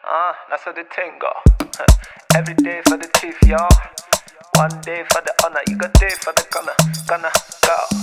That's how the thing go. Every day for the thief, y'all. One day for the honor. You got day for the gonna go.